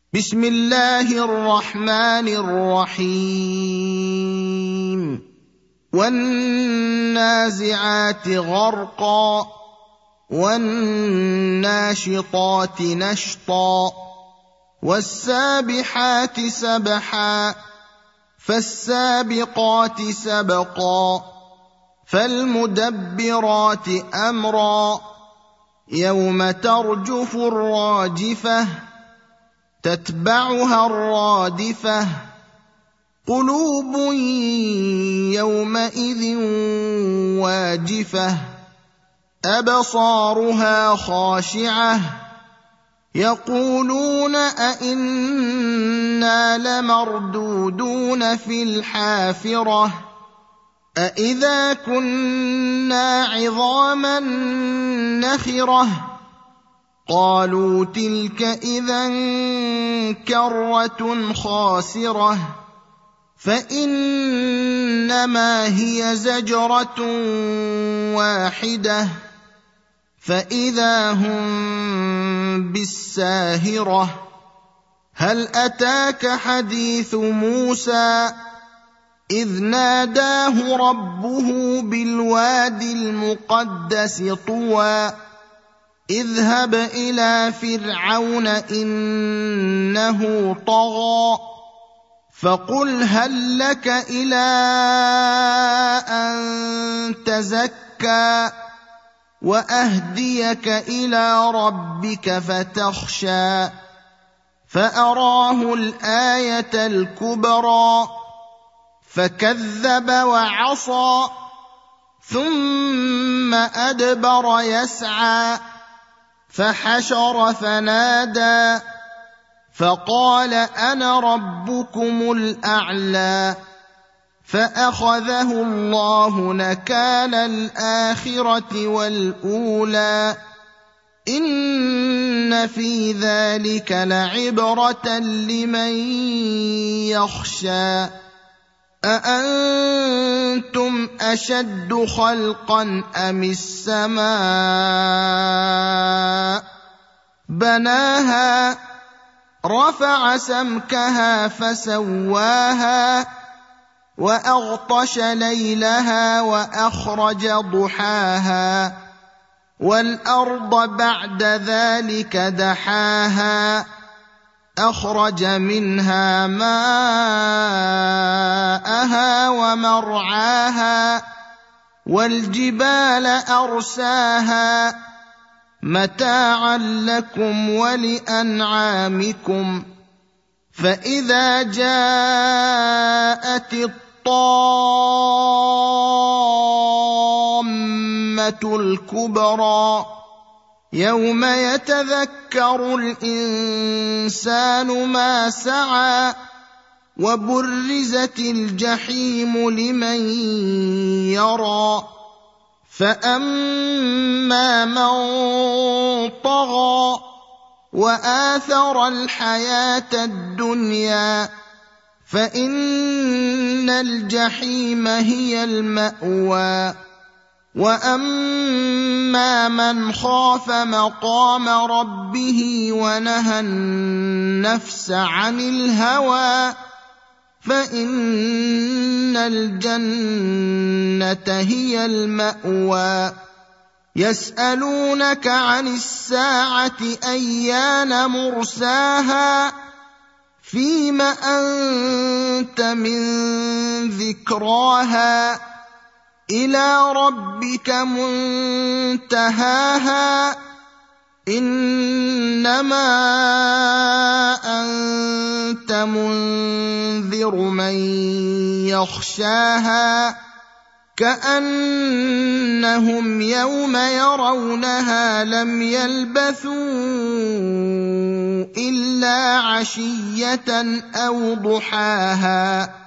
بسم الله الرحمن الرحيم والنازعات غرقا والناشطات نشطا والسابحات سبحا فالسابقات سبقا فالمدبرات أمرا يوم ترجف الراجفة تتبعها الرادفة قلوب يومئذ واجفة أبصارها خاشعة يقولون أئنا لمردودون في الحافرة أئذا كنا عظاما نخرة قالوا تلك إذا كرة خاسرة فإنما هي زجرة واحدة فإذا هم بالساهرة هل أتاك حديث موسى إذ ناداه ربه بالواد المقدس طوى اذهب إلى فرعون إنه طغى فقل هل لك إلى أن تزكى وأهديك إلى ربك فتخشى فأراه الآية الكبرى فكذب وعصى ثم أدبر يسعى فحشر فنادى فقال أنا ربكم الأعلى فأخذه الله نكال الآخرة والأولى إن في ذلك لعبرة لمن يخشى أأنتم أشد خلقا أم السماء بناها رفع سمكها فسواها وأغطش ليلها وأخرج ضحاها والأرض بعد ذلك دحاها أخرج منها ماءها ومرعاها والجبال أرساها متاعا لكم ولأنعامكم فإذا جاءت الطامة الكبرى يوم يتذكر الإنسان ما سعى وبرزت الجحيم لمن يرى فأما من طغى وآثر الحياة الدنيا فإن الجحيم هي المأوى وأما من خاف مقام ربه ونهى النفس عن الهوى فإن الجنة هي المأوى يسألونك عن الساعة أيان مرساها فيم أنت من ذكراها إلى ربك منتهاها إنما أنت منذر من يخشاها كأنهم يوم يرونها لم يلبثوا إلا عشية أو ضحاها